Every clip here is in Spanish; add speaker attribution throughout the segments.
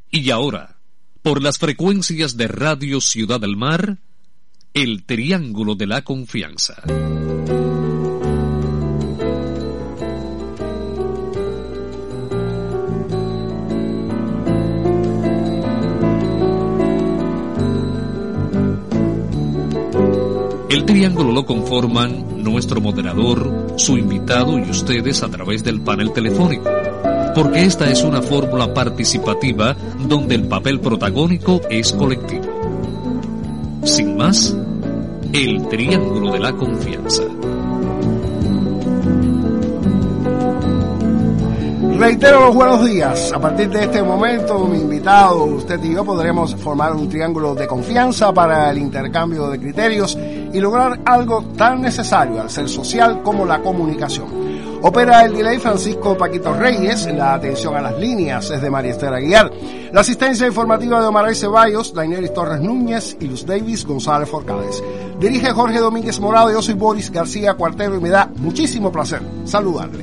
Speaker 1: Y ahora, por las frecuencias de Radio Ciudad del Mar, el Triángulo de la Confianza. El triángulo lo conforman nuestro moderador, su invitado y ustedes a través del panel telefónico, porque esta es una fórmula participativa donde el papel protagónico es colectivo. Sin más, el Triángulo de la Confianza.
Speaker 2: Reitero los buenos días. A partir de este momento, mi invitado, usted y yo podremos formar un triángulo de confianza para el intercambio de criterios y lograr algo tan necesario al ser social como la comunicación. Opera el delay Francisco Paquito Reyes, la atención a las líneas es de María Esther Aguiar, la asistencia informativa de Omaray Ceballos, Daineris Torres Núñez y Luz Davis González Forcades. Dirige Jorge Domínguez Morado, yo soy Boris García Cuartero y me da muchísimo placer saludarle.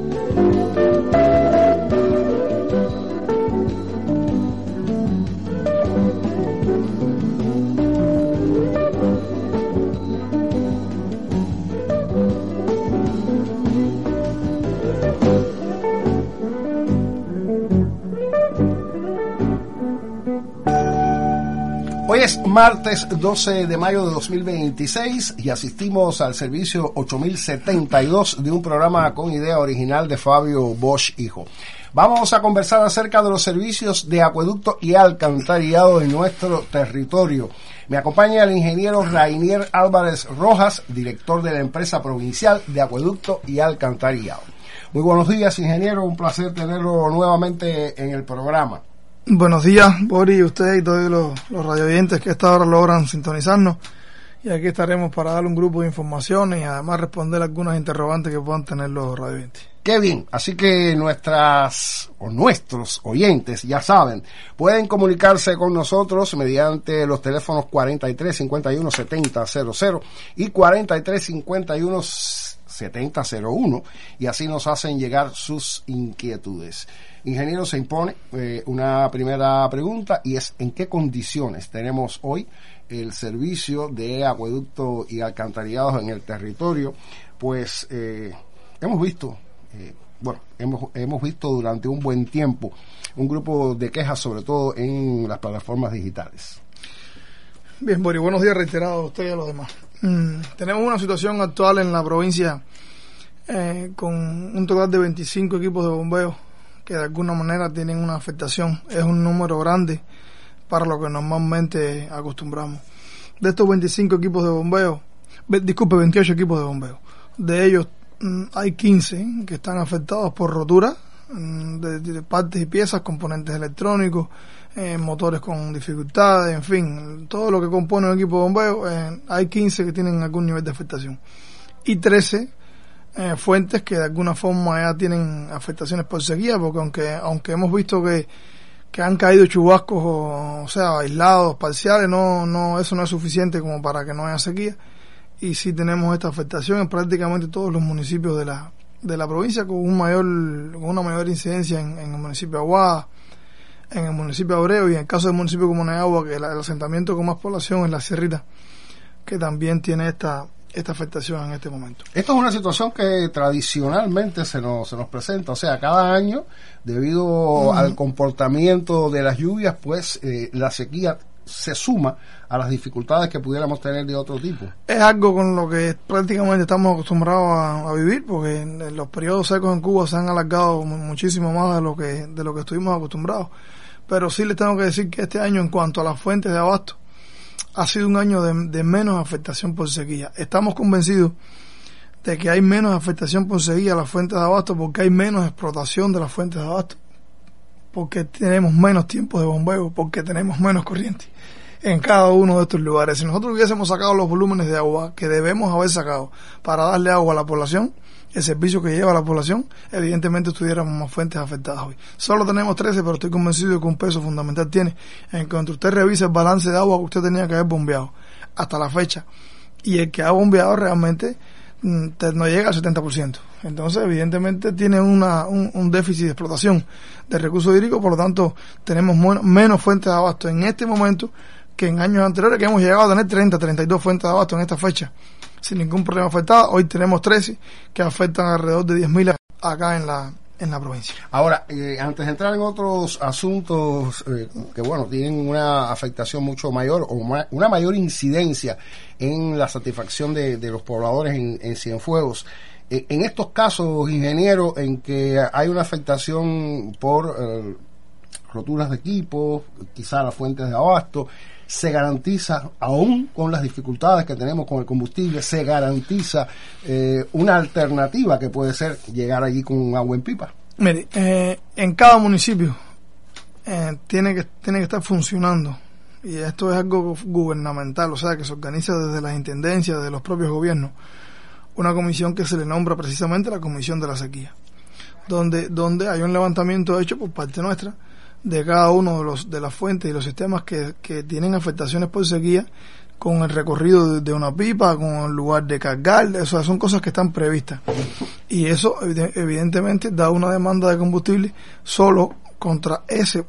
Speaker 2: Hoy es martes 12 de mayo de 2026 y asistimos al servicio 8072 de un programa con idea original de Fabio Bosch Hijo. Vamos a conversar acerca de los servicios de acueducto y alcantarillado en nuestro territorio. Me acompaña el ingeniero Rainier Álvarez Rojas, director de la empresa provincial de acueducto y alcantarillado. Muy buenos días, ingeniero, un placer tenerlo nuevamente en el programa.
Speaker 3: Buenos días, Boris, usted y todos los radioyentes que a esta hora logran sintonizarnos. Y aquí estaremos para dar un grupo de informaciones y además responder algunas interrogantes que puedan tener los radioyentes.
Speaker 2: Qué bien, así que nuestros oyentes, ya saben, pueden comunicarse con nosotros mediante los teléfonos 43 51 70 00 y 43 51 70 01 y así nos hacen llegar sus inquietudes. Ingeniero, se impone una primera pregunta y es: ¿en qué condiciones tenemos hoy el servicio de acueducto y alcantarillados en el territorio? Pues hemos visto durante un buen tiempo un grupo de quejas, sobre todo en las plataformas digitales.
Speaker 3: Bien, Boris, buenos días reiterados a usted y a los demás. Tenemos una situación actual en la provincia con un total de 25 equipos de bombeo que de alguna manera tienen una afectación. Es un número grande para lo que normalmente acostumbramos. De estos 25 equipos de bombeo, 28 equipos de bombeo, de ellos hay 15 que están afectados por rotura de partes y piezas, componentes electrónicos, motores con dificultades, en fin, todo lo que compone un equipo de bombeo. Hay 15 que tienen algún nivel de afectación y 13 fuentes que de alguna forma ya tienen afectaciones por sequía, porque aunque hemos visto que han caído chubascos, o sea, aislados, parciales, no eso no es suficiente como para que no haya sequía, y sí tenemos esta afectación en prácticamente todos los municipios de la provincia, con una mayor incidencia en el municipio de Aguada, en el municipio de Abreu, y en el caso del municipio como Nayagua, que el asentamiento con más población es la Sierrita, que también tiene esta afectación en este momento.
Speaker 2: Esto es una situación que tradicionalmente se nos presenta, o sea, cada año, debido al comportamiento de las lluvias, pues la sequía se suma a las dificultades que pudiéramos tener de otro tipo.
Speaker 3: Es algo con lo que prácticamente estamos acostumbrados a vivir, porque en los periodos secos en Cuba se han alargado muchísimo más de lo que estuvimos acostumbrados. Pero sí les tengo que decir que este año, en cuanto a las fuentes de abasto, ha sido un año de menos afectación por sequía. Estamos convencidos de que hay menos afectación por sequía a las fuentes de abasto porque hay menos explotación de las fuentes de abasto, porque tenemos menos tiempo de bombeo, porque tenemos menos corriente en cada uno de estos lugares. Si nosotros hubiésemos sacado los volúmenes de agua que debemos haber sacado para darle agua a la población, el servicio que lleva a la población, evidentemente tuviéramos más fuentes afectadas hoy. Solo tenemos 13, pero estoy convencido de que un peso fundamental tiene en cuanto usted revisa el balance de agua que usted tenía que haber bombeado hasta la fecha, y el que ha bombeado realmente no llega al 70%. Entonces, evidentemente, tiene un déficit de explotación de recursos hídricos, por lo tanto, tenemos menos fuentes de abasto en este momento que en años anteriores, que hemos llegado a tener 30, 32 fuentes de abasto en esta fecha, sin ningún problema afectado. Hoy tenemos 13, que afectan alrededor de 10.000 acá en la provincia.
Speaker 2: Ahora, antes de entrar en otros asuntos que, bueno, tienen una afectación mucho mayor o una mayor incidencia en la satisfacción de los pobladores en Cienfuegos, en estos casos, ingeniero, en que hay una afectación por roturas de equipos, quizá las fuentes de abasto, se garantiza, aún con las dificultades que tenemos con el combustible, se garantiza una alternativa que puede ser llegar allí con agua en pipa.
Speaker 3: Mire, en cada municipio tiene que estar funcionando, y esto es algo gubernamental, o sea, que se organiza desde las intendencias, de los propios gobiernos, una comisión que se le nombra precisamente la Comisión de la Sequía, donde hay un levantamiento hecho por parte nuestra de cada uno de las fuentes y los sistemas que tienen afectaciones por sequía, con el recorrido de una pipa, con el lugar de cargar. O sea, son cosas que están previstas, y eso evidentemente da una demanda de combustible solo contra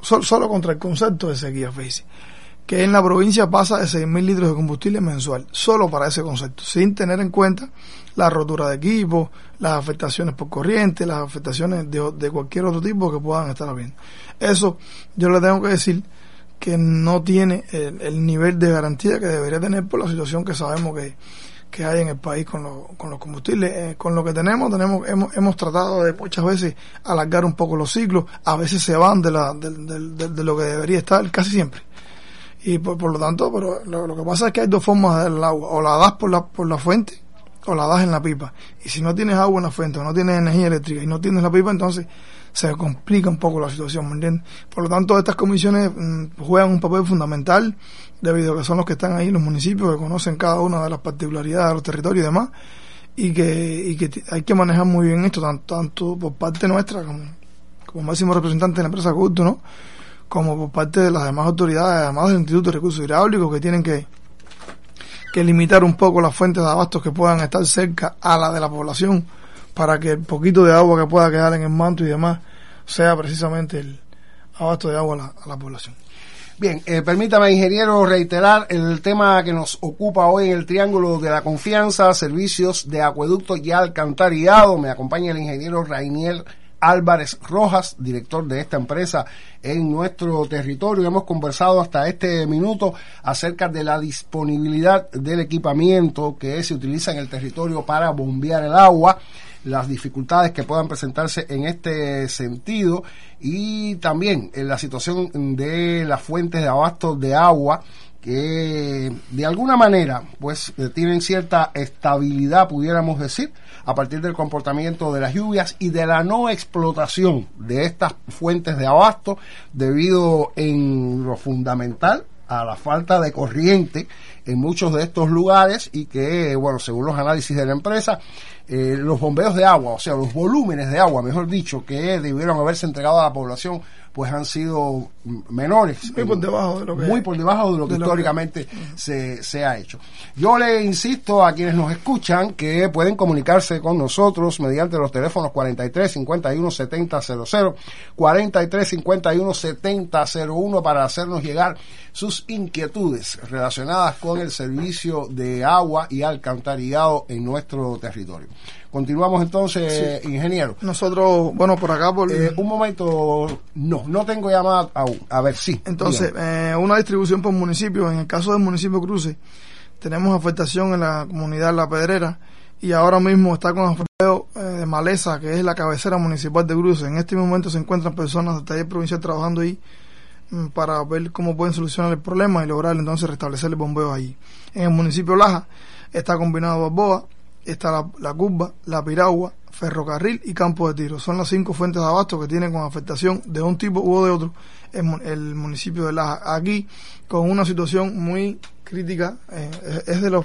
Speaker 3: el concepto de sequía, fíjese, que en la provincia pasa de 6.000 litros de combustible mensual, solo para ese concepto, sin tener en cuenta la rotura de equipos, las afectaciones por corriente, las afectaciones de cualquier otro tipo que puedan estar habiendo. Eso yo le tengo que decir que no tiene el nivel de garantía que debería tener por la situación que sabemos que hay en el país con los combustibles. Con lo que hemos tratado de muchas veces alargar un poco los ciclos, a veces se van de lo que debería estar, casi siempre. Y por lo tanto, pero lo que pasa es que hay dos formas de dar el agua: o la das por la fuente, o la das en la pipa. Y si no tienes agua en la fuente, o no tienes energía eléctrica y no tienes la pipa, entonces se complica un poco la situación, ¿me entiendes? Por lo tanto, estas comisiones juegan un papel fundamental, debido a que son los que están ahí en los municipios, que conocen cada una de las particularidades de los territorios y demás, y que hay que manejar muy bien esto, tanto por parte nuestra, como máximo representante de la empresa Acueducto, ¿no?, como por parte de las demás autoridades, además del Instituto de Recursos Hidráulicos, que tienen que limitar un poco las fuentes de abastos que puedan estar cerca a la de la población, para que el poquito de agua que pueda quedar en el manto y demás sea precisamente el abasto de agua a la población.
Speaker 2: Bien, permítame, ingeniero, reiterar el tema que nos ocupa hoy en el Triángulo de la Confianza: servicios de acueducto y alcantarillado. Me acompaña el ingeniero Rainiel Álvarez Rojas, director de esta empresa en nuestro territorio. Hemos conversado hasta este minuto acerca de la disponibilidad del equipamiento que se utiliza en el territorio para bombear el agua, las dificultades que puedan presentarse en este sentido, y también en la situación de las fuentes de abasto de agua, que de alguna manera pues tienen cierta estabilidad, pudiéramos decir, a partir del comportamiento de las lluvias y de la no explotación de estas fuentes de abasto, debido en lo fundamental a la falta de corriente en muchos de estos lugares, y que, bueno, según los análisis de la empresa, los bombeos de agua, o sea, los volúmenes de agua, mejor dicho, que debieron haberse entregado a la población, pues han sido menores,
Speaker 3: muy por debajo de lo que
Speaker 2: históricamente se ha hecho. Yo le insisto a quienes nos escuchan que pueden comunicarse con nosotros mediante los teléfonos 43 51 70 00, 43 51 70 01, para hacernos llegar sus inquietudes relacionadas con el servicio de agua y alcantarillado en nuestro territorio. Continuamos entonces, sí, ingeniero.
Speaker 3: Nosotros, bueno, por acá...
Speaker 2: un momento, no tengo llamada aún. A ver, sí.
Speaker 3: Entonces, una distribución por municipio. En el caso del municipio Cruces, tenemos afectación en la comunidad La Pedrera, y ahora mismo está con afectado de Maleza, que es la cabecera municipal de Cruces. En este momento se encuentran personas del taller provincial trabajando ahí para ver cómo pueden solucionar el problema y lograr entonces restablecer el bombeo allí. En el municipio Laja está combinado Balboa, está la Curva, la Piragua, Ferrocarril y Campo de Tiro. Son las 5 fuentes de abasto que tienen con afectación de un tipo u de otro el municipio de Laja. Aquí, con una situación muy crítica, es de los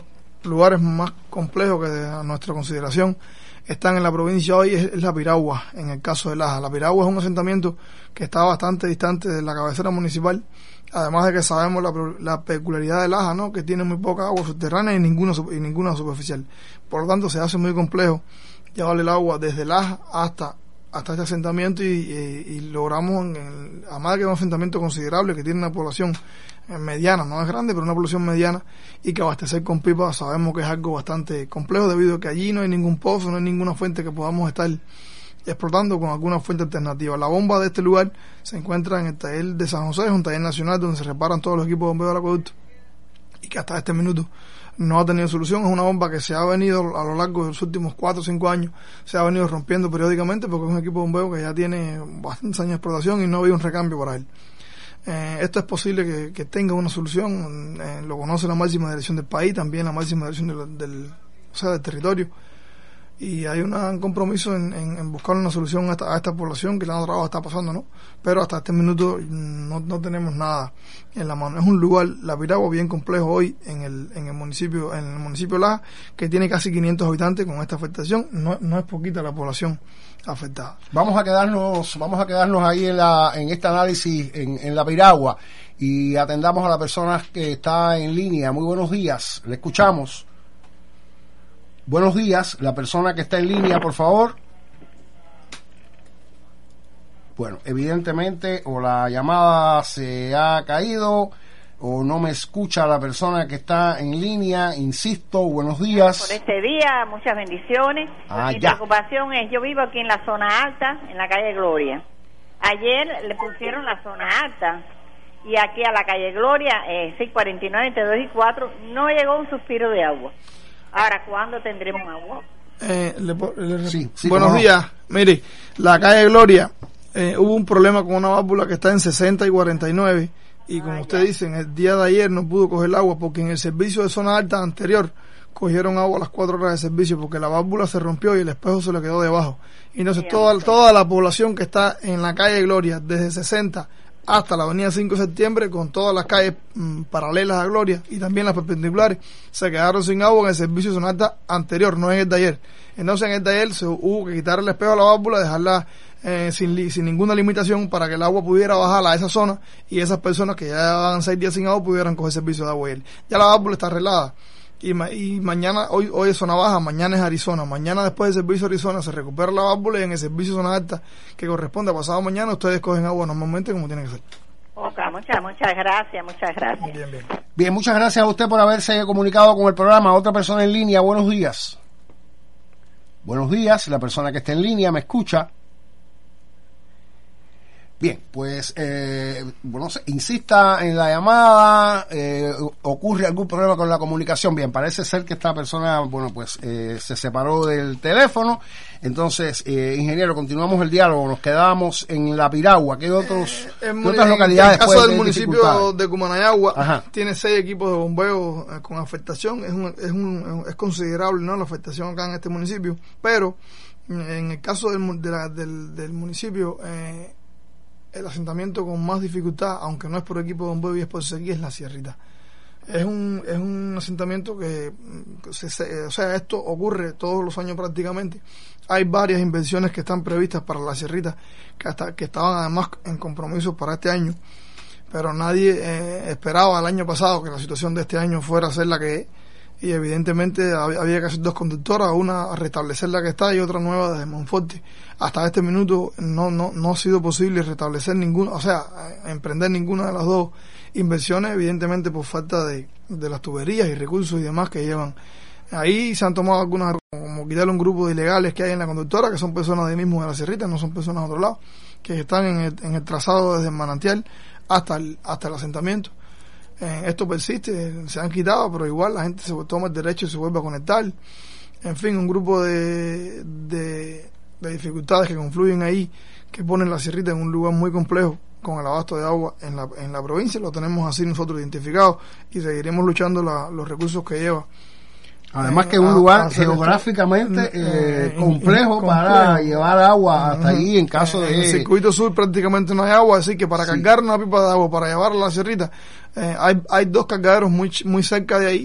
Speaker 3: lugares más complejos que a nuestra consideración están en la provincia hoy es la Piragua, en el caso de Laja. La Piragua es un asentamiento que está bastante distante de la cabecera municipal, además de que sabemos la peculiaridad de Laja, ¿no? Que tiene muy poca agua subterránea y ninguna superficial. Por lo tanto, se hace muy complejo llevar el agua desde Laja hasta este asentamiento y logramos, además de que es un asentamiento considerable que tiene una población mediana, no es grande, pero una población mediana, y que abastecer con pipas sabemos que es algo bastante complejo debido a que allí no hay ningún pozo, no hay ninguna fuente que podamos estar explotando con alguna fuente alternativa. La bomba de este lugar se encuentra en el taller de San José, es un taller nacional donde se reparan todos los equipos de bombeo del acueducto y que hasta este minuto no ha tenido solución. Es una bomba que se ha venido a lo largo de los últimos 4 o 5 años, se ha venido rompiendo periódicamente porque es un equipo de bombeo que ya tiene bastantes años de explotación y no había un recambio para él. Esto es posible que tenga una solución, lo conoce la máxima dirección del país, también la máxima dirección del territorio, y hay un compromiso en buscar una solución a esta población que la trabajo está pasando, ¿no? Pero hasta este minuto no tenemos nada en la mano. Es un lugar, la Piragua, bien complejo hoy en el municipio de Laja, que tiene casi 500 habitantes con esta afectación. No es poquita la población afectada.
Speaker 2: Vamos a quedarnos ahí en este análisis en la Piragua y atendamos a la persona que está en línea. Muy buenos días, le escuchamos. Buenos días, la persona que está en línea, por favor. Bueno, evidentemente o la llamada se ha caído o no me escucha la persona que está en línea. Insisto, buenos días.
Speaker 4: Por este día, muchas bendiciones. Mi preocupación es, yo vivo aquí en la zona alta, en la calle Gloria. Ayer le pusieron la zona alta y aquí a la calle Gloria, 649 entre 2 y 4, no llegó un suspiro de agua. Ahora, ¿cuándo tendremos agua?
Speaker 3: Sí, buenos días. Mire, la calle Gloria, hubo un problema con una válvula que está en 60 y 49 y como usted dice, en el día de ayer no pudo coger el agua porque en el servicio de zona alta anterior cogieron agua a las 4 horas de servicio porque la válvula se rompió y el espejo se le quedó debajo. Y entonces toda la población que está en la calle Gloria, desde 60 hasta la avenida 5 de septiembre, con todas las calles paralelas a Gloria y también las perpendiculares, se quedaron sin agua en el servicio de zona alta anterior, no en el de ayer. Entonces en el de ayer se hubo que quitar el espejo a la válvula, dejarla sin ninguna limitación para que el agua pudiera bajar a esa zona y esas personas que ya llevaban 6 días sin agua pudieran coger servicio de agua. Ya la válvula está arreglada y mañana, hoy es zona baja, mañana es Arizona, mañana después del servicio de Arizona se recupera la válvula y en el servicio de zona alta que corresponde a pasado mañana ustedes cogen agua normalmente como tiene que ser.
Speaker 4: Okay, muchas gracias.
Speaker 2: Bien, muchas gracias a usted por haberse comunicado con el programa. Otra persona en línea, buenos días. Buenos días, la persona que está en línea, ¿me escucha? Bien, pues, insista en la llamada, ocurre algún problema con la comunicación. Bien, parece ser que esta persona, se separó del teléfono. Entonces, ingeniero, continuamos el diálogo, nos quedamos en la Piragua. ¿Qué otras localidades?
Speaker 3: En el caso del municipio de Cumanayagua, tiene 6 equipos de bombeo con afectación. Es considerable, ¿no?, la afectación acá en este municipio. Pero, en el caso del municipio, el asentamiento con más dificultad, aunque no es por equipo de bombeo y es por sequía, es la Sierrita. Es un asentamiento que, esto ocurre todos los años prácticamente. Hay varias inversiones que están previstas para la Sierrita, que estaban además en compromiso para este año, pero nadie esperaba el año pasado que la situación de este año fuera a ser la que es, y evidentemente había que hacer 2 conductoras, una a restablecer la que está y otra nueva desde Monforte. Hasta este minuto no ha sido posible restablecer ninguna, emprender ninguna de las 2 inversiones, evidentemente por falta de las tuberías y recursos y demás que llevan. Ahí se han tomado algunas, como quitar un grupo de ilegales que hay en la conductora, que son personas de mismo de la Sierrita, no son personas de otro lado, que están en el trazado desde el manantial hasta el asentamiento. Esto persiste, se han quitado, pero igual la gente se toma el derecho y se vuelve a conectar. En fin, un grupo de dificultades que confluyen ahí, que ponen la Sierrita en un lugar muy complejo con el abasto de agua en la provincia. Lo tenemos así nosotros identificado y seguiremos luchando los recursos que lleva.
Speaker 2: Además que es un lugar geográficamente complejo para llevar agua hasta ahí en caso de...
Speaker 3: En el circuito sur prácticamente no hay agua, así que para cargar una pipa de agua, para llevarla a la Sierrita, hay 2 cargaderos muy cerca de ahí,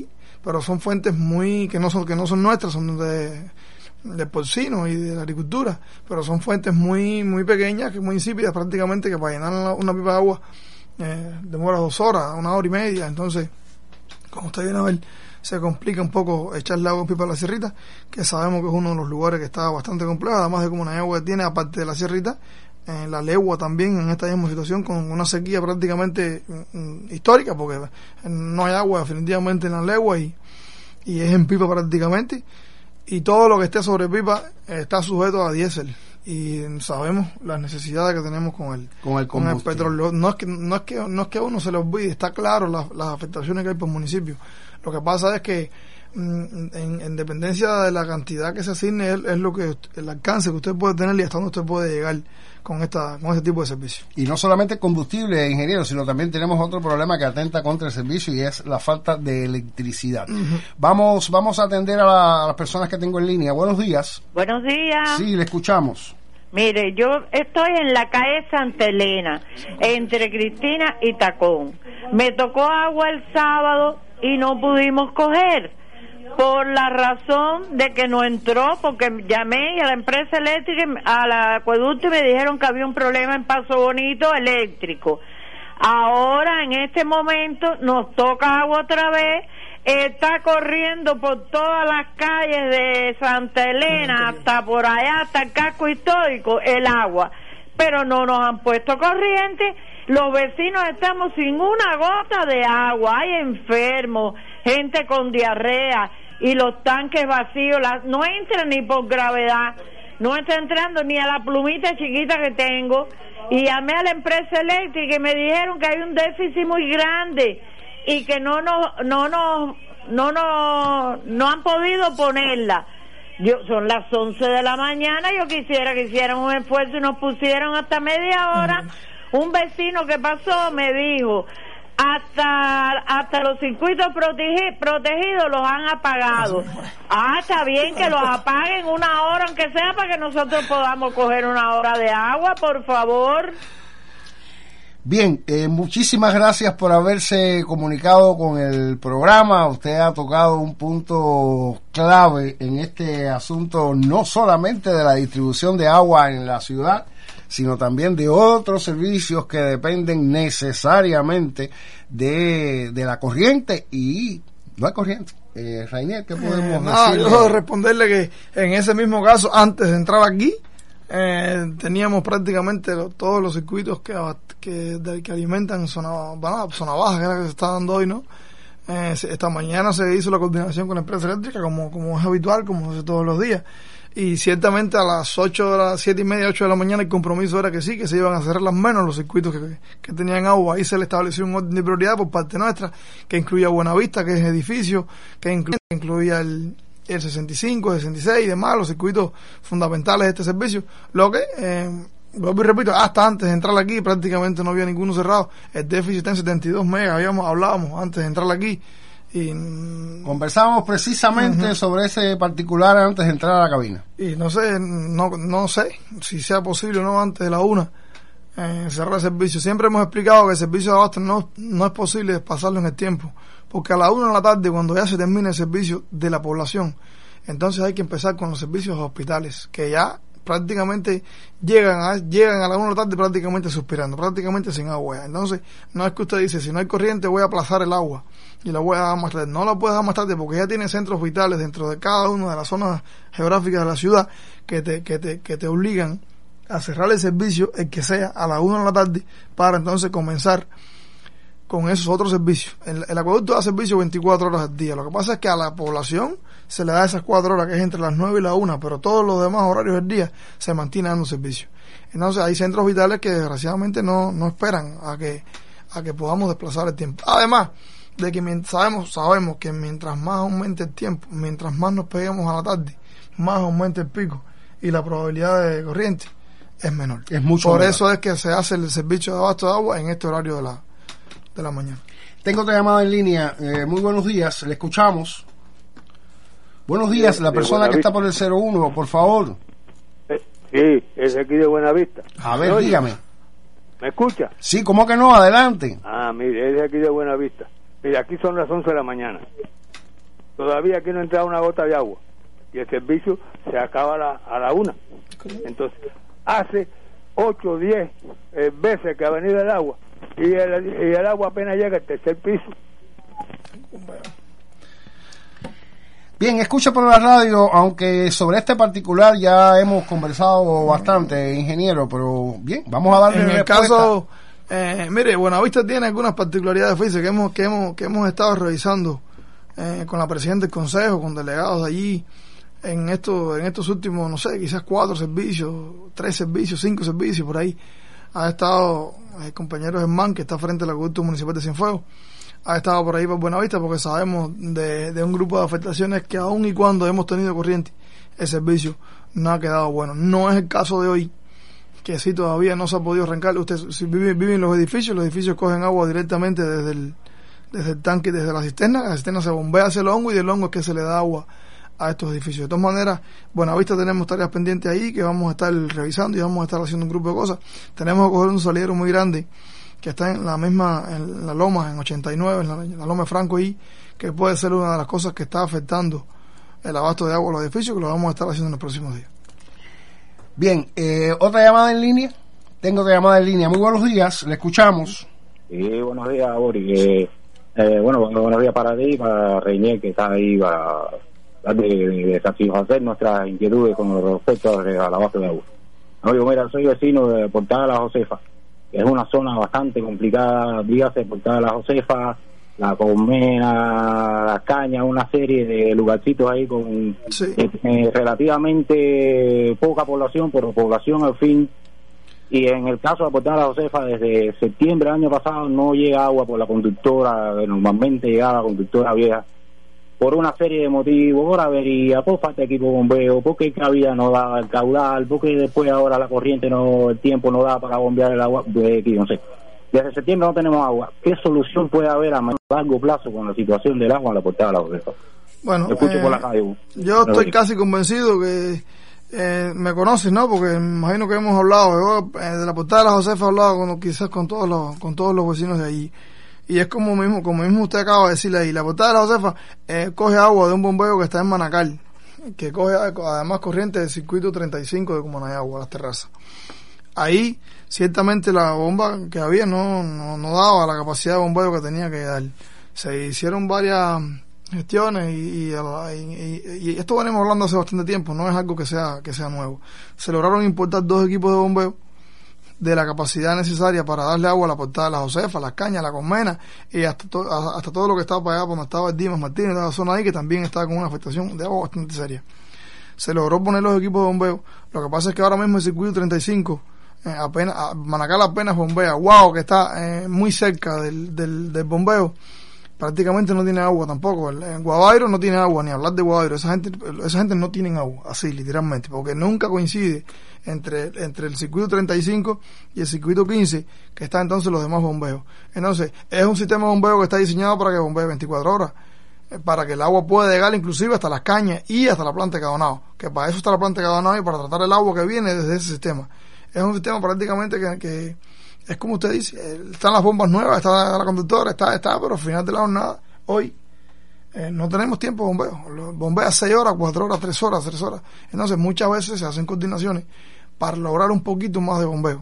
Speaker 3: pero son fuentes que no son nuestras, son de porcino y de la agricultura, pero son fuentes muy pequeñas, muy insípidas prácticamente, que para llenar una pipa de agua demora 2 horas, 1 hora y media. Entonces, como usted viene a ver, se complica un poco echarle agua en pipa a la Sierrita, que sabemos que es uno de los lugares que está bastante complejo, además de como una agua que tiene, aparte de la Sierrita, la Legua también en esta misma situación, con una sequía prácticamente histórica, porque no hay agua definitivamente en la Legua y es en pipa prácticamente, y todo lo que esté sobre pipa está sujeto a diésel, y sabemos las necesidades que tenemos con el petróleo. No es que a uno se le olvide, está claro las afectaciones que hay por municipio. Lo que pasa es que en dependencia de la cantidad que se asigne es lo que el alcance que usted puede tener y hasta dónde usted puede llegar con este tipo de servicio. Y
Speaker 2: no solamente combustible, ingeniero, sino también tenemos otro problema que atenta contra el servicio, y es la falta de electricidad. Uh-huh. Vamos a atender a las personas que tengo en línea. Buenos días.
Speaker 4: Buenos días.
Speaker 2: Sí, le escuchamos.
Speaker 4: Mire, yo estoy en la calle Santa Elena, entre Cristina y Tacón. Me tocó agua el sábado y no pudimos coger, por la razón de que no entró, porque llamé a la empresa eléctrica, al acueducto, y me dijeron que había un problema en Paso Bonito eléctrico. Ahora, en este momento, nos toca agua otra vez. Está corriendo por todas las calles de Santa Elena, hasta por allá, hasta el casco histórico, el agua. Pero no nos han puesto corriente. Los vecinos estamos sin una gota de agua. Hay enfermos, gente con diarrea, y los tanques vacíos. No entran ni por gravedad, no está entrando ni a la plumita chiquita que tengo. Y llamé a la empresa eléctrica y me dijeron que hay un déficit muy grande y que no han podido ponerla. Son las 11 de la mañana, yo quisiera que hicieran un esfuerzo y nos pusieron hasta media hora. Un vecino que pasó me dijo, hasta los circuitos protegidos los han apagado. Está bien que los apaguen 1 hora, aunque sea, para que nosotros podamos coger 1 hora de agua, por favor.
Speaker 2: Bien, muchísimas gracias por haberse comunicado con el programa. Usted ha tocado un punto clave en este asunto, no solamente de la distribución de agua en la ciudad, sino también de otros servicios que dependen necesariamente de la corriente, y no hay corriente. Rainier, ¿qué podemos decir?
Speaker 3: Yo puedo responderle que en ese mismo caso, antes de entrar aquí, teníamos prácticamente todos los circuitos que alimentan zona baja, que es la que se está dando hoy, ¿no? Esta mañana se hizo la coordinación con la empresa eléctrica, como es habitual, como se hace todos los días, y ciertamente a las 7:30, 8 de la mañana el compromiso era que sí, que se iban a cerrar las menos los circuitos que tenían agua. Ahí se le estableció un orden de prioridad por parte nuestra, que incluía Buenavista, que es edificio, que incluía el 65, el 66 y demás, los circuitos fundamentales de este servicio. Lo que, vuelvo y repito, hasta antes de entrar aquí prácticamente no había ninguno cerrado. El déficit está en 72 megas, hablábamos antes de entrar aquí. Y
Speaker 2: conversábamos precisamente sobre ese particular antes de entrar a la cabina.
Speaker 3: Y no sé si sea posible o no antes de la 1 cerrar el servicio. Siempre hemos explicado que el servicio de abasto no es posible pasarlo en el tiempo, porque a la 1 de la tarde, cuando ya se termine el servicio de la población, entonces hay que empezar con los servicios hospitales, que ya prácticamente llegan a la 1 de la tarde prácticamente suspirando, prácticamente sin agua. Entonces, no es que usted dice, si no hay corriente voy a aplazar el agua y la voy a dar más tarde. No la puedes dar más tarde, porque ya tiene centros vitales dentro de cada una de las zonas geográficas de la ciudad que te obligan a cerrar el servicio, el que sea, a la 1 de la tarde, para entonces comenzar con esos otros servicios. El acueducto da servicio 24 horas al día. Lo que pasa es que a la población se le da esas 4 horas, que es entre las 9 y la 1, pero todos los demás horarios del día se mantiene dando servicio. Entonces hay centros vitales que desgraciadamente no esperan a que podamos desplazar el tiempo. Además de que sabemos que mientras más aumente el tiempo, mientras más nos peguemos a la tarde, más aumenta el pico y la probabilidad de corriente es menor.
Speaker 2: Es mucho
Speaker 3: Por
Speaker 2: menor.
Speaker 3: Eso es que se hace el servicio de abasto de agua en este horario de la mañana.
Speaker 2: Tengo otra llamada en línea. Muy buenos días, le escuchamos. Buenos días, la persona que está por el 01, por favor.
Speaker 5: Sí, es aquí de Buenavista.
Speaker 2: A ver, dígame.
Speaker 5: ¿Me escucha?
Speaker 2: Sí, ¿cómo que no? Adelante.
Speaker 5: Mire, es de aquí de Buenavista. Mire, aquí son las 11 de la mañana. todavía aquí no ha entrado una gota de agua y el servicio se acaba a la 1. Entonces hace 8 o 10 veces que ha venido el agua y el agua apenas llega al tercer piso.
Speaker 2: Bien, escucha por la radio, aunque sobre este particular ya hemos conversado bastante, ingeniero, pero bien, vamos a darle
Speaker 3: en el caso, mire, Buenavista tiene algunas particularidades físicas que hemos estado revisando con la presidenta del consejo, con delegados de allí, en estos últimos, no sé, quizás 4 servicios, 3 servicios, 5 servicios, por ahí. Ha estado el compañero Germán, que está frente al acueducto municipal de Cienfuegos, ha estado por ahí por Buenavista, porque sabemos de un grupo de afectaciones que aun y cuando hemos tenido corriente, el servicio no ha quedado bueno. No es el caso de hoy, que sí todavía no se ha podido arrancar. Usted, si vive en los edificios cogen agua directamente desde el tanque, desde la cisterna se bombea hacia el hongo y del hongo es que se le da agua a estos edificios. De todas maneras, Buenavista tenemos tareas pendientes ahí que vamos a estar revisando y vamos a estar haciendo un grupo de cosas. Tenemos que coger un salidero muy grande que está en la Loma, en 89, en la Loma de Franco ahí, que puede ser una de las cosas que está afectando el abasto de agua a los edificios, que lo vamos a estar haciendo en los próximos días.
Speaker 2: Bien, otra llamada en línea. Tengo otra llamada en línea. Muy buenos días, le escuchamos.
Speaker 6: Sí, buenos días, Boris. Buenos días para ti, para Reñé, que está ahí para de satisfacer nuestras inquietudes con respecto al abasto de agua. Oye, mira, soy vecino de Portada de la Josefa, que es una zona bastante complicada, dígase Portada de la Josefa, La Colmena, Las Cañas, una serie de lugarcitos ahí con relativamente poca población, pero población al fin. Y en el caso de Portada de la Josefa, desde septiembre del año pasado no llega agua por la conductora, que normalmente llegaba la conductora vieja, por una serie de motivos, por avería, por falta de equipo de bombeo, porque el cabida no daba el caudal, porque después ahora la corriente el tiempo no da para bombear el agua, no sé. Desde septiembre no tenemos agua. ¿Qué solución puede haber a largo plazo con la situación del agua en la Portada de la Josefa?
Speaker 3: Bueno,
Speaker 6: escucho por la radio.
Speaker 3: Yo estoy casi convencido que me conoces, ¿no? Porque me imagino que hemos hablado de la Portada de la Josefa, he hablado quizás con todos los vecinos de allí. Y es como mismo usted acaba de decirle ahí, la Portada de la Josefa coge agua de un bombeo que está en Manacal, que coge además corriente del circuito 35 de Cumanayagua, las terrazas. Ahí ciertamente la bomba que había no daba la capacidad de bombeo que tenía que dar. Se hicieron varias gestiones y esto venimos hablando hace bastante tiempo, no es algo que sea nuevo. Se lograron importar 2 equipos de bombeo de la capacidad necesaria para darle agua a la Portada de la Josefa, Las Cañas, La Colmena y hasta todo lo que estaba para allá, donde estaba el Dimas Martínez, de la zona ahí, que también estaba con una afectación de agua bastante seria. Se logró poner los equipos de bombeo. Lo que pasa es que ahora mismo el circuito 35 Manacal apenas bombea. Guau, que está muy cerca del bombeo, prácticamente no tiene agua tampoco. En Guadairo no tiene agua, ni hablar de Guadairo. Esa gente no tiene agua, así literalmente, porque nunca coincide entre el circuito 35 y el circuito 15, que está entonces los demás bombeos. Entonces, es un sistema de bombeo que está diseñado para que bombee 24 horas, para que el agua pueda llegar inclusive hasta Las Cañas y hasta la planta de Cabonao, que para eso está la planta de Cabonao y para tratar el agua que viene desde ese sistema. Es un sistema prácticamente que es como usted dice, están las bombas nuevas, está la conductora, está, pero al final de la jornada, hoy, no tenemos tiempo de bombeo. Bombea 6 horas, 4 horas, 3 horas. Entonces, muchas veces se hacen coordinaciones para lograr un poquito más de bombeo.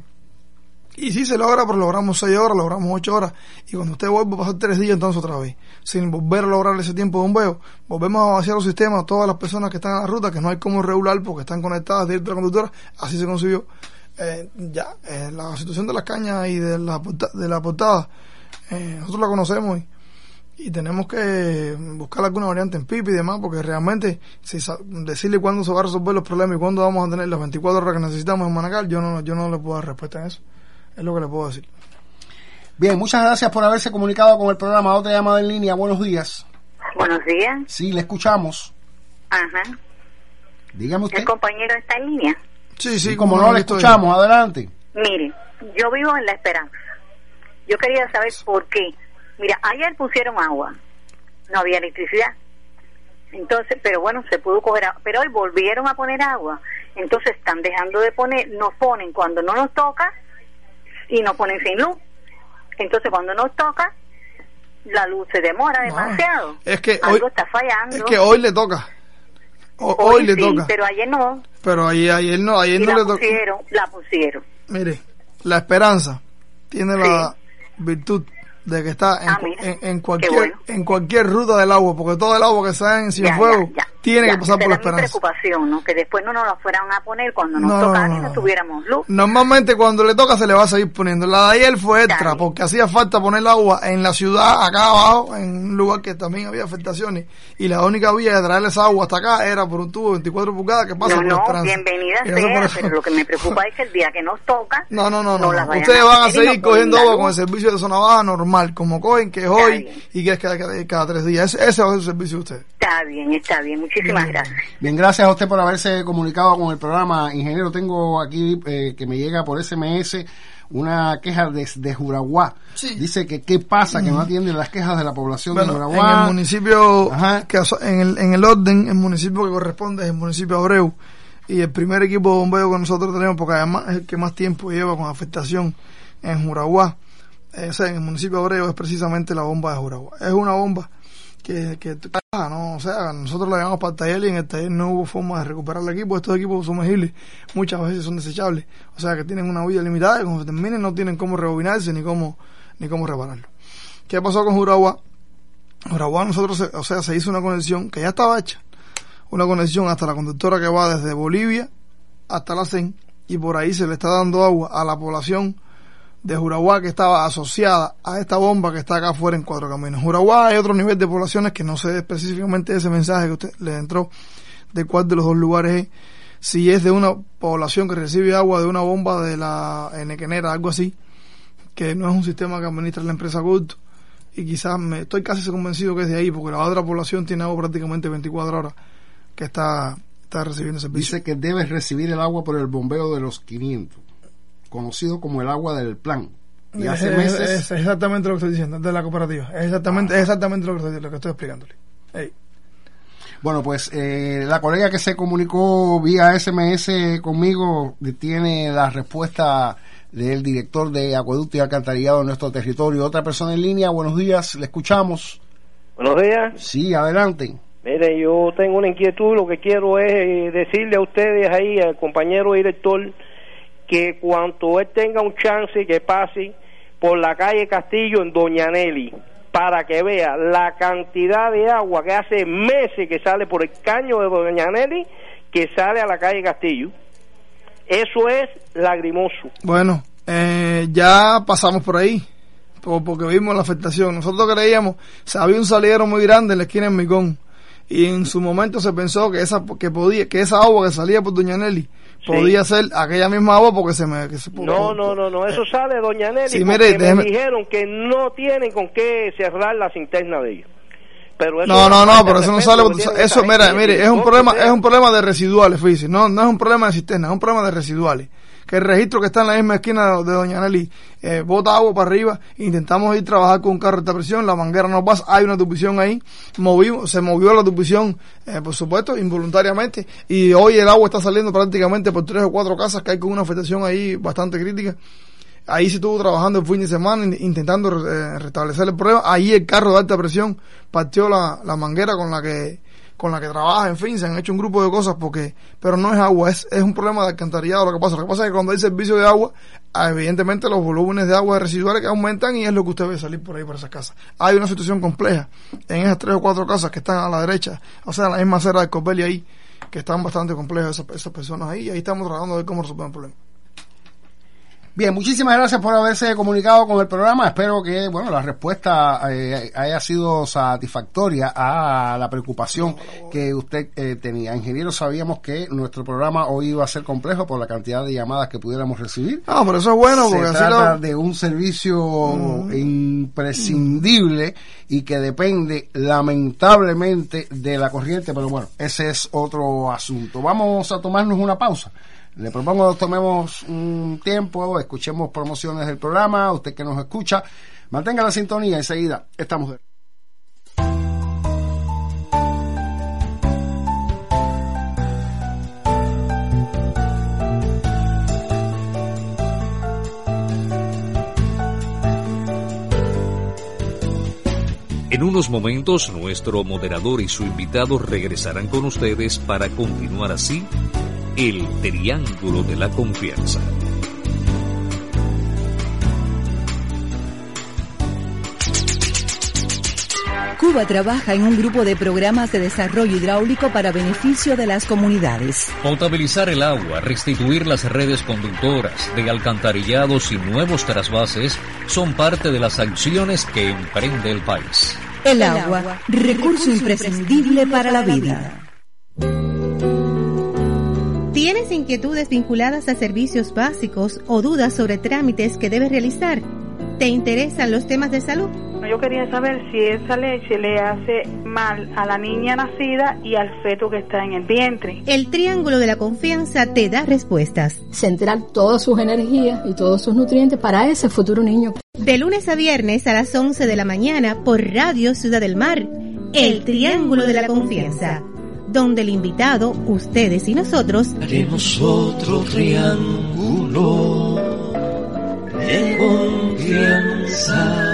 Speaker 3: Y si se logra, pero logramos 6 horas, logramos 8 horas. Y cuando usted vuelve a pasar 3 días, entonces otra vez, sin volver a lograr ese tiempo de bombeo, volvemos a vaciar los sistemas, todas las personas que están en la ruta, que no hay cómo regular porque están conectadas directo a la conductora, así se concibió. La situación de Las Cañas y de la Portada, nosotros la conocemos y tenemos que buscar alguna variante en Pipi y demás, porque realmente decirle cuándo se va a resolver los problemas y cuándo vamos a tener las 24 horas que necesitamos en Manacal, yo no le puedo dar respuesta a eso. Es lo que le puedo decir.
Speaker 2: Bien, muchas gracias por haberse comunicado con el programa. Otra llamada en línea. Buenos días.
Speaker 4: Buenos días.
Speaker 2: Sí, le escuchamos.
Speaker 4: Ajá.
Speaker 2: Dígame usted.
Speaker 4: ¿El compañero está en línea?
Speaker 2: Sí, como no, le escuchamos. Adelante.
Speaker 4: Mire, yo vivo en La Esperanza. Yo quería saber por qué. Mira, ayer pusieron agua. No había electricidad. Entonces, pero bueno, se pudo coger agua. Pero hoy volvieron a poner agua. Entonces están dejando de poner, nos ponen cuando no nos toca y nos ponen sin luz. Entonces cuando nos toca,
Speaker 7: la luz se demora demasiado.
Speaker 3: Es que
Speaker 7: algo
Speaker 3: hoy
Speaker 7: está fallando.
Speaker 3: Es que hoy le toca. Hoy le toca.
Speaker 7: Pero ayer no.
Speaker 3: Pero ayer no le toca.
Speaker 7: La pusieron.
Speaker 3: Mire, la esperanza tiene la virtud de que está en cualquier ruta del agua, porque todo el agua que sale en Cienfuegos tiene que pasar por la esperanza.
Speaker 7: Mi preocupación, ¿no? Que después no nos la fueran a poner cuando nos tocara y no tuviéramos luz.
Speaker 3: Normalmente cuando le toca se le va a seguir poniendo. La de ayer fue extra, porque hacía falta poner el agua en la ciudad, acá abajo, en un lugar que también había afectaciones, y la única vía de traer esa agua hasta acá era por un tubo de 24 pulgadas que pasa por la esperanza.
Speaker 7: Bienvenida sea, pero lo que me preocupa es que el día que nos toca,
Speaker 3: no. Ustedes van a seguir cogiendo agua con el servicio de zona baja normal, como cogen, que es hoy y que es cada 3 días. Ese va a ser el servicio de ustedes.
Speaker 7: Está bien. Muchísimas gracias.
Speaker 2: Bien, gracias a usted por haberse comunicado con el programa. Ingeniero, tengo aquí que me llega por SMS una queja desde Juraguá. Sí. Dice que qué pasa, que no atienden las quejas de la población de Juraguá.
Speaker 3: En el municipio, en el orden, el municipio que corresponde es el municipio de Abreu. Y el primer equipo de bombeo que nosotros tenemos, porque además es el que más tiempo lleva con afectación en Juraguá. En el municipio de Abreu es precisamente la bomba de Juraguá. Es una bomba que ¿no? O sea, nosotros la llevamos para el taller y en el taller no hubo forma de recuperar el equipo. Estos equipos sumergibles muchas veces son desechables, o sea que tienen una vida limitada y cuando se terminen no tienen cómo rebobinarse ni cómo repararlo. ¿Qué pasó con Juraguá? Juraguá nosotros, se hizo una conexión que ya estaba hecha, una conexión hasta la conductora que va desde Bolivia hasta la CEN, y por ahí se le está dando agua a la población de Juraguá que estaba asociada a esta bomba que está acá afuera en Cuatro Caminos. Juraguá hay otro nivel de poblaciones que no sé específicamente ese mensaje que usted le entró de cuál de los dos lugares es, si es de una población que recibe agua de una bomba de la Enequenera, algo así, que no es un sistema que administra la empresa Gulto, y quizás estoy casi convencido que es de ahí, porque la otra población tiene agua prácticamente 24 horas que está recibiendo servicio.
Speaker 2: Dice que debes recibir el agua por el bombeo de los 500. Conocido como el agua del plan. Y hace meses...
Speaker 3: Es exactamente lo que estoy diciendo, de la cooperativa. Es exactamente lo que estoy explicándole. Hey.
Speaker 2: Bueno, pues la colega que se comunicó vía SMS conmigo tiene la respuesta del director de Acueducto y Alcantarillado de nuestro territorio. Otra persona en línea, buenos días, le escuchamos.
Speaker 8: Buenos días.
Speaker 2: Sí, adelante.
Speaker 8: Mire, yo tengo una inquietud, lo que quiero es decirle a ustedes ahí, al compañero director, que cuanto él tenga un chance que pase por la calle Castillo en Doña Nelly para que vea la cantidad de agua que hace meses que sale por el caño de Doña Nelly que sale a la calle Castillo. Eso es lagrimoso.
Speaker 3: Bueno, ya pasamos por ahí porque vimos la afectación. Nosotros creíamos, había un salidero muy grande en la esquina de Micón y en su momento se pensó que esa agua que salía por Doña Nelly podía ser aquella misma agua porque
Speaker 8: No, eso sale de Doña Nelly,
Speaker 3: sí,
Speaker 8: me dijeron que no tienen con qué cerrar la cisterna de ellos. Pero eso
Speaker 3: pero eso no sale, eso mire, es un problema de residuales, fíjese, no es un problema de cisterna, es un problema de residuales. Que el registro que está en la misma esquina de Doña Nelly bota agua para arriba, intentamos ir a trabajar con un carro de alta presión, la manguera no pasa, hay una tupición ahí, se movió la tupición, por supuesto, involuntariamente, y hoy el agua está saliendo prácticamente por 3 o 4 casas que hay con una afectación ahí bastante crítica. Ahí se estuvo trabajando el fin de semana intentando restablecer el problema. Ahí el carro de alta presión partió la manguera con la que trabaja, en fin, se han hecho un grupo de cosas pero no es agua, es un problema de alcantarillado. Lo que pasa es que cuando hay servicio de agua, evidentemente los volúmenes de agua residuales que aumentan y es lo que usted ve salir por ahí por esas casas. Hay una situación compleja en esas 3 o 4 casas que están a la derecha, o sea, en la misma acera de Copelli ahí, que están bastante complejas esas personas ahí, y ahí estamos tratando de ver cómo resolver el problema.
Speaker 2: Bien, muchísimas gracias por haberse comunicado con el programa. Espero que, la respuesta haya sido satisfactoria a la preocupación que usted tenía. Ingeniero, sabíamos que nuestro programa hoy iba a ser complejo por la cantidad de llamadas que pudiéramos recibir.
Speaker 3: Pero eso es bueno, porque
Speaker 2: se trata de un servicio imprescindible y que depende lamentablemente de la corriente, pero bueno, ese es otro asunto. Vamos a tomarnos una pausa. Le propongo que tomemos un tiempo, escuchemos promociones del programa. Usted que nos escucha, mantenga la sintonía, enseguida estamos de...
Speaker 1: En unos momentos, nuestro moderador y su invitado regresarán con ustedes para continuar así el Triángulo de la Confianza.
Speaker 9: Cuba trabaja en un grupo de programas de desarrollo hidráulico para beneficio de las comunidades.
Speaker 1: Potabilizar el agua, restituir las redes conductoras de alcantarillados y nuevos trasvases son parte de las acciones que emprende el país.
Speaker 9: El agua, recurso imprescindible para la vida.
Speaker 10: ¿Tienes inquietudes vinculadas a servicios básicos o dudas sobre trámites que debes realizar? ¿Te interesan los temas de salud?
Speaker 11: Yo quería saber si esa leche le hace mal a la niña nacida y al feto que está en el vientre.
Speaker 10: El Triángulo de la Confianza te da respuestas.
Speaker 12: Centrar todas sus energías y todos sus nutrientes para ese futuro niño.
Speaker 10: De lunes a viernes a las 11 de la mañana por Radio Ciudad del Mar. El Triángulo de la Confianza, donde el invitado, ustedes y nosotros,
Speaker 13: haremos otro triángulo de confianza.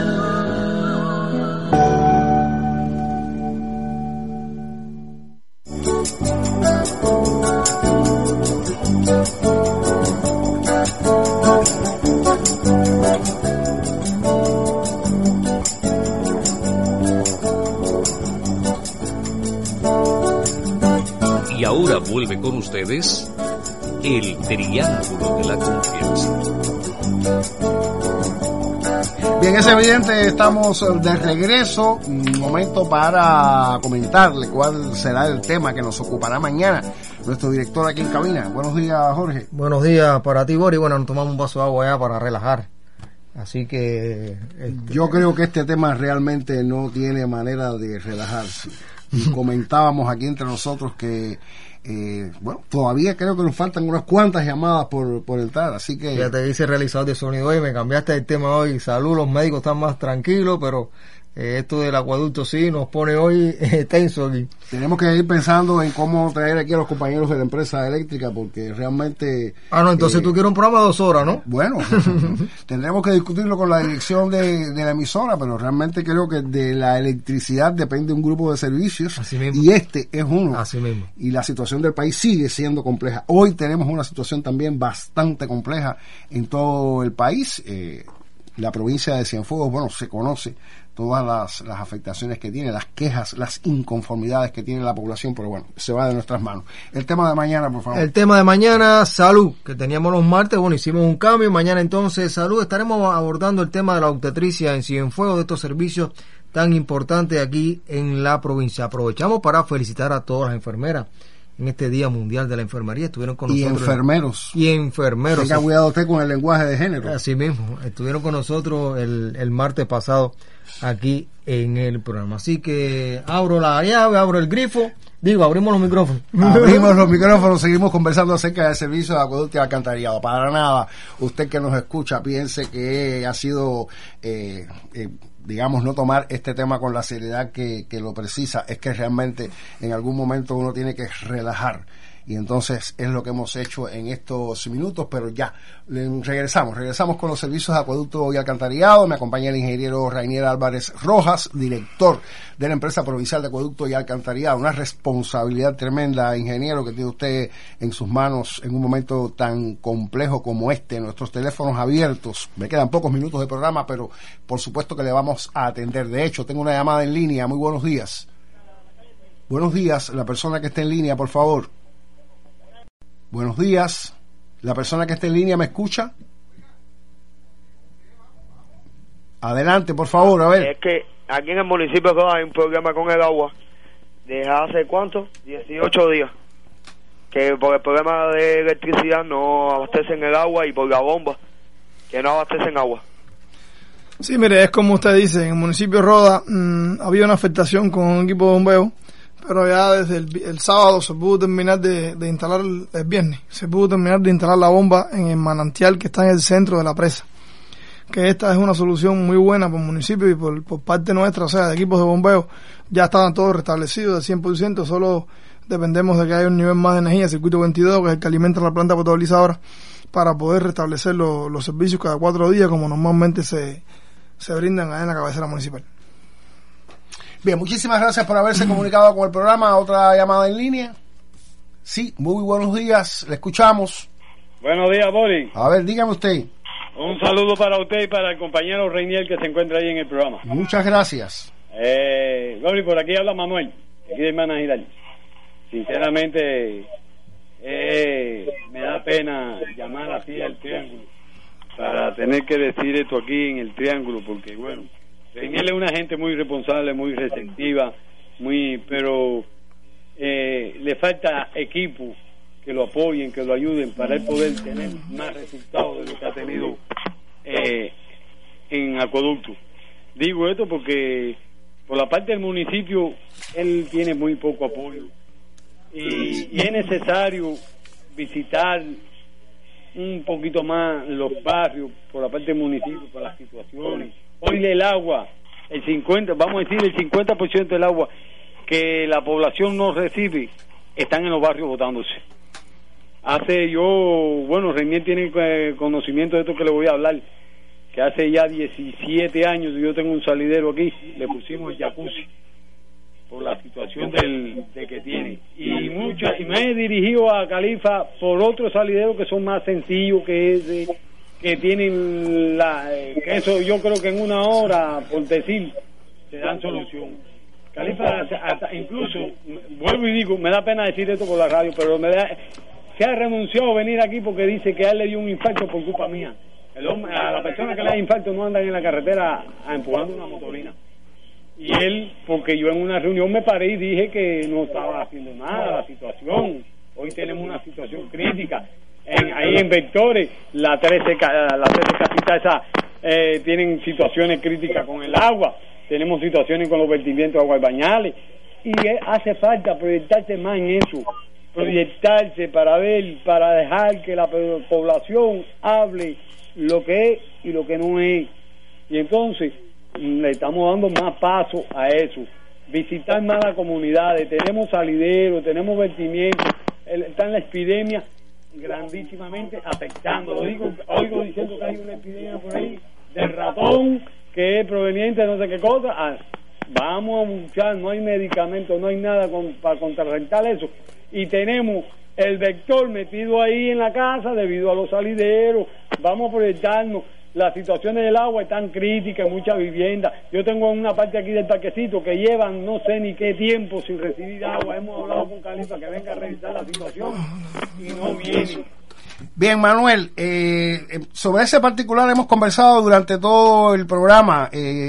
Speaker 1: Y ahora vuelve con ustedes el Triángulo de la Confianza.
Speaker 2: Bien, es evidente, estamos de regreso. Un momento para comentarle cuál será el tema que nos ocupará mañana nuestro director aquí en cabina. Buenos días, Jorge.
Speaker 14: Buenos días para ti, Boris. Bueno, nos tomamos un vaso de agua ya para relajar. Así que...
Speaker 2: Yo creo que este tema realmente no tiene manera de relajarse. Comentábamos aquí entre nosotros que bueno, todavía creo que nos faltan unas cuantas llamadas por entrar, así que...
Speaker 14: Ya te hice realizador de sonido hoy, me cambiaste el tema hoy. Salud, los médicos están más tranquilos, pero esto del acueducto sí nos pone hoy tenso aquí.
Speaker 2: Tenemos que ir pensando en cómo traer aquí a los compañeros de la empresa eléctrica, porque realmente...
Speaker 14: No, entonces tú quieres un programa de 2 horas, ¿no?
Speaker 2: Bueno, tendremos que discutirlo con la dirección de la emisora, pero realmente creo que de la electricidad depende un grupo de servicios, y este es uno.
Speaker 14: Así mismo.
Speaker 2: Y la situación del país sigue siendo compleja. Hoy tenemos una situación también bastante compleja en todo el país. La provincia de Cienfuegos, bueno, se conoce todas las afectaciones que tiene, las quejas, las inconformidades que tiene la población, pero bueno, se va de nuestras manos. El tema de mañana, por favor.
Speaker 14: El tema de mañana, salud, que teníamos los martes, bueno, hicimos un cambio, mañana entonces salud, estaremos abordando el tema de la obstetricia en Cienfuegos, de estos servicios tan importantes aquí en la provincia. Aprovechamos para felicitar a todas las enfermeras en este Día Mundial de la Enfermería. Estuvieron con nosotros.
Speaker 2: Y
Speaker 14: enfermeros.
Speaker 2: Tenga cuidado usted con el lenguaje de género.
Speaker 14: Así mismo. Estuvieron con nosotros el martes pasado aquí en el programa. Así que abro la llave, abro el grifo. Abrimos los micrófonos.
Speaker 2: Abrimos los micrófonos, seguimos conversando acerca del servicio de acueducto y alcantarillado. Para nada, usted que nos escucha piense que ha sido... digamos, no tomar este tema con la seriedad que lo precisa. Es que realmente en algún momento uno tiene que relajar, y entonces es lo que hemos hecho en estos minutos, pero ya regresamos con los servicios de acueducto y alcantarillado. Me acompaña el ingeniero Rainier Álvarez Rojas, director de la empresa provincial de acueducto y alcantarillado. Una responsabilidad tremenda, ingeniero, que tiene usted en sus manos en un momento tan complejo como este. Nuestros teléfonos abiertos. Me quedan pocos minutos de programa, pero por supuesto que le vamos a atender. De hecho, tengo una llamada en línea. Muy buenos días. Buenos días, la persona que esté en línea, por favor. Buenos días. ¿La persona que está en línea me escucha? Adelante, por favor, a ver.
Speaker 8: Es que aquí en el municipio hay un problema con el agua. ¿Desde hace cuánto? 18 días. Que por el problema de electricidad no abastecen el agua, y por la bomba que no abastecen agua.
Speaker 3: Sí, mire, es como usted dice, en el municipio de Roda había una afectación con un equipo de bombeo, pero ya desde el sábado se pudo terminar de instalar, el viernes, se pudo terminar de instalar la bomba en el manantial que está en el centro de la presa. Que esta es una solución muy buena por el municipio y por parte nuestra, o sea, de equipos de bombeo, ya estaban todos restablecidos al 100%, solo dependemos de que haya un nivel más de energía, circuito 22, que es el que alimenta la planta potabilizadora, para poder restablecer los servicios cada 4 días, como normalmente se brindan allá en la cabecera municipal.
Speaker 2: Bien, muchísimas gracias por haberse comunicado con el programa. Otra llamada en línea. Sí, muy buenos días, le escuchamos.
Speaker 15: Buenos días, Boris.
Speaker 2: A ver, dígame usted.
Speaker 15: Un saludo para usted y para el compañero Reinier que se encuentra ahí en el programa.
Speaker 2: Muchas gracias.
Speaker 15: Boris, por aquí habla Manuel, aquí de Hermana Giral. Sinceramente, me da pena llamar así al Triángulo para tener que decir esto aquí en el Triángulo, porque bueno, Reinier es una gente muy responsable, muy receptiva, pero le falta equipo que lo apoyen, que lo ayuden para él poder tener más resultados de lo que ha tenido en Acueducto. Digo esto porque por la parte del municipio él tiene muy poco apoyo y es necesario visitar un poquito más los barrios por la parte del municipio, por las situaciones. Hoy el agua, vamos a decir el 50% del agua que la población no recibe están en los barrios botándose. Reinier tiene conocimiento de esto que le voy a hablar, que hace ya 17 años yo tengo un salidero aquí, le pusimos el jacuzzi por la situación de que tiene, y me he dirigido a Califa por otros salideros que son más sencillos que ese, que tienen que eso yo creo que en una hora, por decir, se dan solución. Califa, incluso, vuelvo y digo, me da pena decir esto por la radio, pero se ha renunciado a venir aquí porque dice que a él le dio un infarto por culpa mía. A la persona que le da infarto no andan en la carretera empujando una motorina. Y él, porque yo en una reunión me paré y dije que no estaba haciendo nada la situación. Hoy tenemos una situación crítica. Ahí en Vectores, las 13 casitas esas tienen situaciones críticas con el agua. Tenemos situaciones con los vertimientos de aguas y bañales. Y hace falta proyectarse más en eso. Proyectarse para dejar que la población hable lo que es y lo que no es. Y entonces le estamos dando más paso a eso, visitar más las comunidades. Tenemos salideros, tenemos vertimientos, están la epidemia grandísimamente afectando. Oigo diciendo que hay una epidemia por ahí del ratón que es proveniente de no sé qué cosa. Vamos a luchar, no hay medicamentos, no hay nada para contrarrestar eso. Y tenemos el vector metido ahí en la casa debido a los salideros. Vamos a proyectarnos. Las situaciones del agua están críticas en muchas viviendas. Yo tengo una parte aquí del parquecito que llevan no sé ni qué tiempo sin recibir agua. Hemos hablado con Califa que venga a revisar la situación y no viene.
Speaker 2: Bien, Manuel, sobre ese particular hemos conversado durante todo el programa.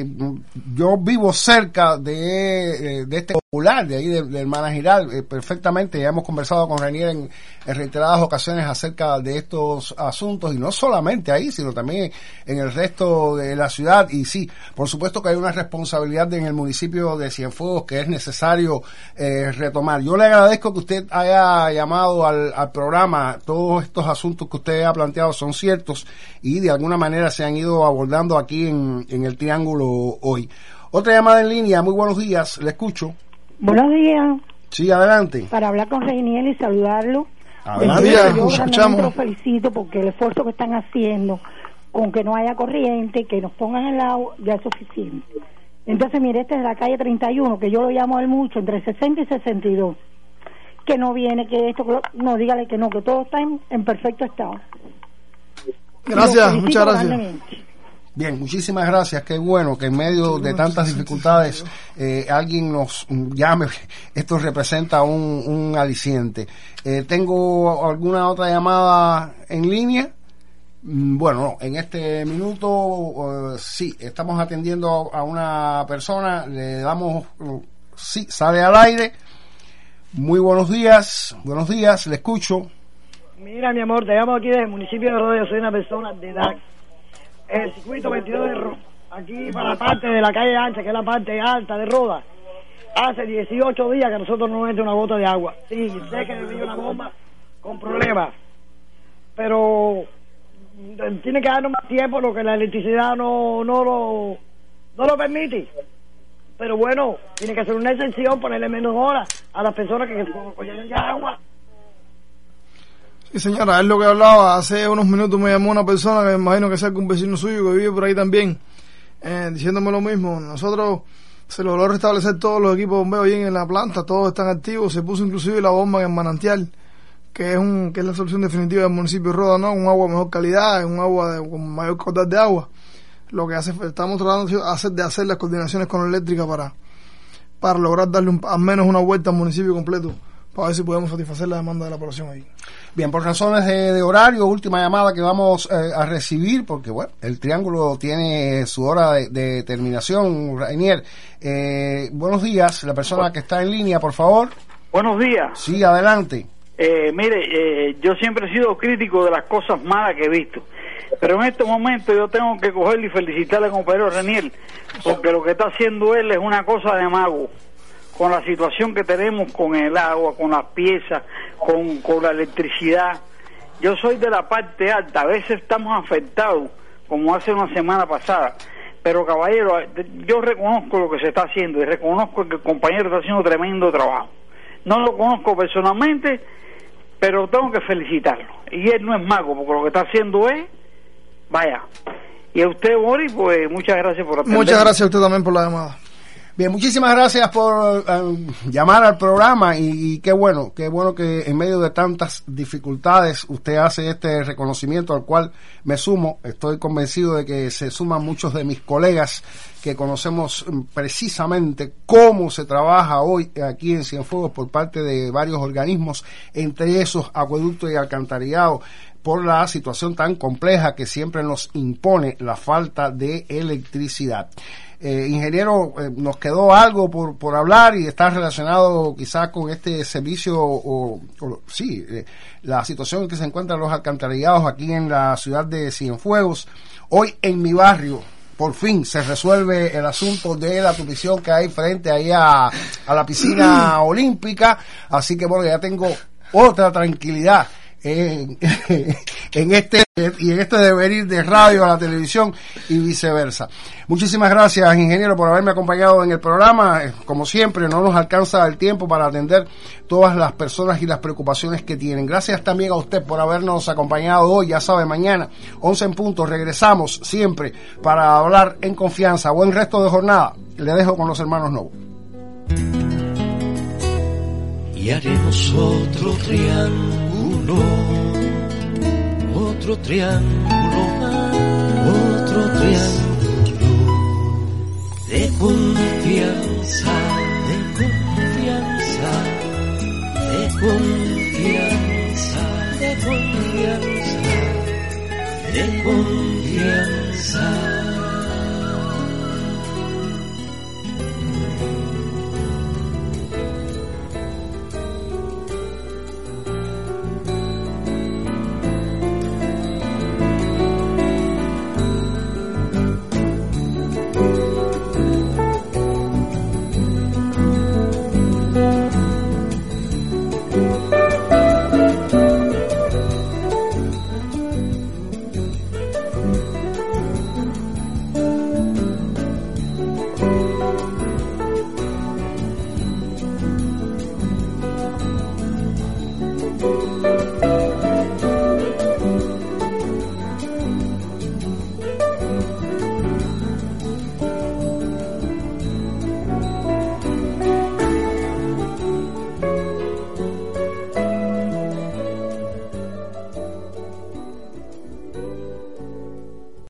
Speaker 2: Yo vivo cerca de este popular, de ahí de Hermana Giral, perfectamente. Ya hemos conversado con Reinier en reiteradas ocasiones acerca de estos asuntos, y no solamente ahí, sino también en el resto de la ciudad. Y sí, por supuesto que hay una responsabilidad en el municipio de Cienfuegos que es necesario retomar. Yo le agradezco que usted haya llamado al programa. Todos estos asuntos que usted ha planteado son ciertos y de alguna manera se han ido abordando aquí en el Triángulo hoy. Otra llamada en línea. Muy buenos días, le escucho.
Speaker 16: Buenos días.
Speaker 2: Sí, adelante.
Speaker 16: Para hablar con Reinier y saludarlo.
Speaker 2: Adelante.
Speaker 16: Yo realmente los felicito porque el esfuerzo que están haciendo con que no haya corriente, que nos pongan el agua, ya es suficiente. Entonces, mire, este es la calle 31, que yo lo llamo a él mucho, entre 60 y 62. Que no viene, que esto, no, dígale que no, que todo está en perfecto estado.
Speaker 3: Gracias, muchas gracias.
Speaker 2: Bien, muchísimas gracias. Qué bueno que en medio de tantas dificultades alguien nos llame. Esto representa un aliciente. ¿Tengo alguna otra llamada en línea? Bueno, no, en este minuto sí, estamos atendiendo a una persona. Le damos, sí, sale al aire. Muy buenos días, le escucho.
Speaker 17: Mira, mi amor, te llamo aquí del municipio de Rodeo, soy una persona de edad. El circuito 22 de Roda, aquí para la parte de la calle ancha, que es la parte alta de Roda, hace 18 días que nosotros no entra una gota de agua. Sí, sé que me dio una bomba con problemas, pero tiene que darnos más tiempo, lo que la electricidad no lo permite. Pero bueno, tiene que hacer una excepción, ponerle menos horas a las personas que cogen ya agua.
Speaker 3: Sí, señora, es lo que hablaba. Hace unos minutos me llamó una persona que me imagino que sea un vecino suyo que vive por ahí también, diciéndome lo mismo. Nosotros Se logró restablecer todos los equipos de bombeo ahí en la planta, todos están activos, se puso inclusive la bomba en el manantial, que es la solución definitiva del municipio de Roda, ¿no? Un agua de mejor calidad, un agua con mayor caudal de agua. Lo que estamos tratando de hacer las coordinaciones con la eléctrica para lograr darle al menos una vuelta al municipio completo, para ver si podemos satisfacer la demanda de la población ahí.
Speaker 2: Bien, por razones de horario, última llamada que vamos a recibir, porque bueno, el Triángulo tiene su hora de terminación. Rainier, buenos días, la persona que está en línea, por favor.
Speaker 18: Buenos días.
Speaker 2: Sí, adelante.
Speaker 18: Mire, yo siempre he sido crítico de las cosas malas que he visto, pero en este momento yo tengo que cogerle y felicitarle al compañero Rainier, porque lo que está haciendo él es una cosa de mago, con la situación que tenemos con el agua, con las piezas, con la electricidad. Yo soy de la parte alta, a veces estamos afectados, como hace una semana pasada, pero caballero, yo reconozco lo que se está haciendo y reconozco que el compañero está haciendo tremendo trabajo. No lo conozco personalmente, pero tengo que felicitarlo. Y él no es mago, porque lo que está haciendo es, vaya. Y a usted, Boris, pues muchas gracias por atender.
Speaker 3: Muchas gracias a usted también por la llamada.
Speaker 2: Bien, muchísimas gracias por llamar al programa y qué bueno que en medio de tantas dificultades usted hace este reconocimiento al cual me sumo. Estoy convencido de que se suman muchos de mis colegas que conocemos precisamente cómo se trabaja hoy aquí en Cienfuegos por parte de varios organismos, entre esos acueductos y alcantarillado, por la situación tan compleja que siempre nos impone la falta de electricidad. Ingeniero, nos quedó algo por hablar y está relacionado quizás con este servicio la situación en que se encuentran los alcantarillados aquí en la ciudad de Cienfuegos. Hoy en mi barrio por fin se resuelve el asunto de la tupición que hay frente ahí a la piscina olímpica, así que bueno, ya tengo otra tranquilidad en este devenir de radio a la televisión y viceversa. Muchísimas gracias, ingeniero, por haberme acompañado en el programa. Como siempre, no nos alcanza el tiempo para atender todas las personas y las preocupaciones que tienen. Gracias también a usted por habernos acompañado hoy. Ya sabe, mañana 11 en punto regresamos siempre para hablar en confianza. Buen resto de jornada. Le dejo con los hermanos Novo.
Speaker 13: Y haremos otro triángulo más, otro triángulo de confianza, de confianza, de confianza, de confianza, de confianza.